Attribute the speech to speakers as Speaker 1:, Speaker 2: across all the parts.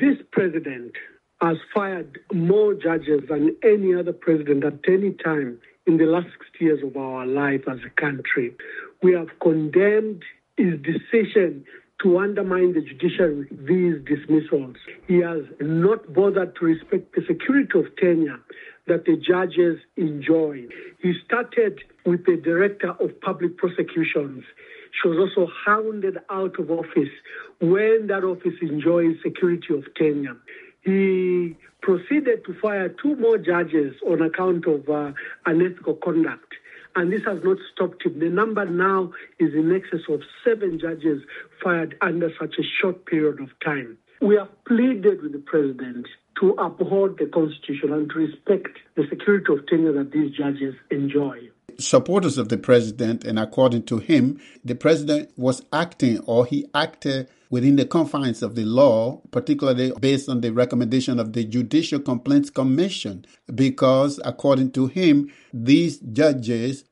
Speaker 1: This president has fired more judges than any other president at any time in the last 60 years of our life as a country. We have condemned his decision to undermine the judiciary with these dismissals. He has not bothered to respect the security of tenure that the judges enjoy. He started with the director of public prosecutions. She was also hounded out of office when that office enjoys security of tenure. He proceeded to fire 2 more judges on account of unethical conduct. And this has not stopped him. The number now is in excess of 7 judges fired under such a short period of time. We have pleaded with the president to uphold the Constitution and to respect the security of tenure that these judges enjoy.
Speaker 2: Supporters of the president, and according to him, the president was acting, or he acted within the confines of the law, particularly based on the recommendation of the Judicial Complaints Commission, because according to him, these judges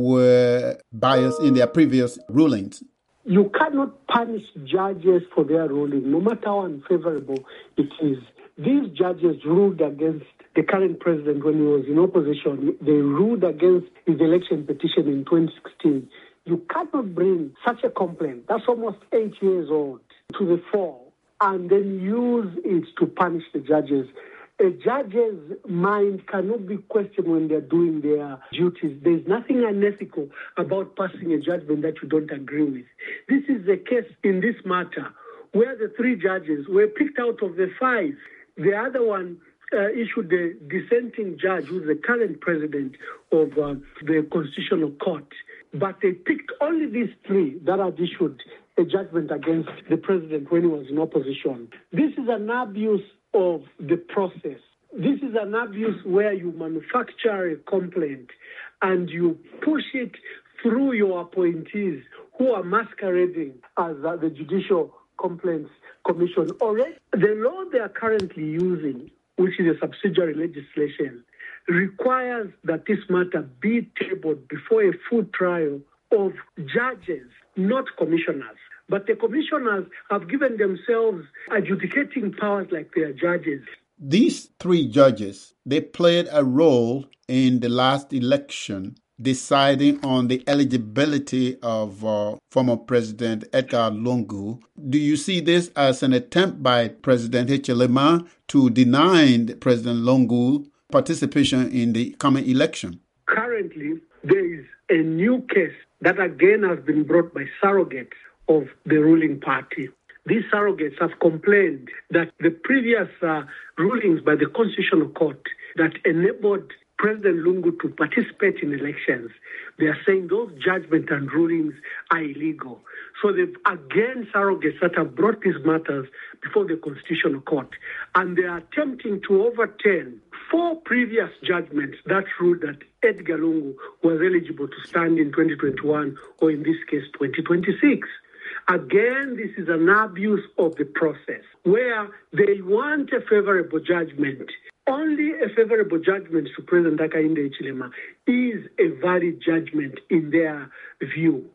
Speaker 2: were biased in their previous rulings.
Speaker 1: You cannot punish judges for their ruling, no matter how unfavorable it is. These judges ruled against the current president when he was in opposition. They ruled against his election petition in 2016. You cannot bring such a complaint, that's almost 8 years old, to the fore, and then use it to punish the judges. A judge's mind cannot be questioned when they're doing their duties. There's nothing unethical about passing a judgment that you don't agree with. This is the case in this matter, where the 3 judges were picked out of the 5. The other one issued a dissenting judge, who's the current president of the Constitutional Court. But they picked only these 3 that had issued a judgment against the president when he was in opposition. This is an abuse of the process. This is an abuse where you manufacture a complaint and you push it through your appointees who are masquerading as the Judicial Complaints Commission. Already, the law they are currently using, which is a subsidiary legislation, requires that this matter be tabled before a full trial of judges, not commissioners. But the commissioners have given themselves adjudicating powers like they are judges.
Speaker 2: These 3 judges, they played a role in the last election, deciding on the eligibility of former President Edgar Lungu. Do you see this as an attempt by President Hichilema to deny President Lungu participation in the coming election?
Speaker 1: Currently, there is a new case that again has been brought by surrogates of the ruling party. These surrogates have complained that the previous rulings by the Constitutional Court that enabled President Lungu to participate in elections, they are saying those judgments and rulings are illegal. So they've again surrogates that have brought these matters before the Constitutional Court, and they are attempting to overturn 4 previous judgments that ruled that Edgar Lungu was eligible to stand in 2021, or in this case, 2026. Again, this is an abuse of the process, where they want a favorable judgment. Only a favorable judgment to President Hakainde Hichilema is a valid judgment in their view.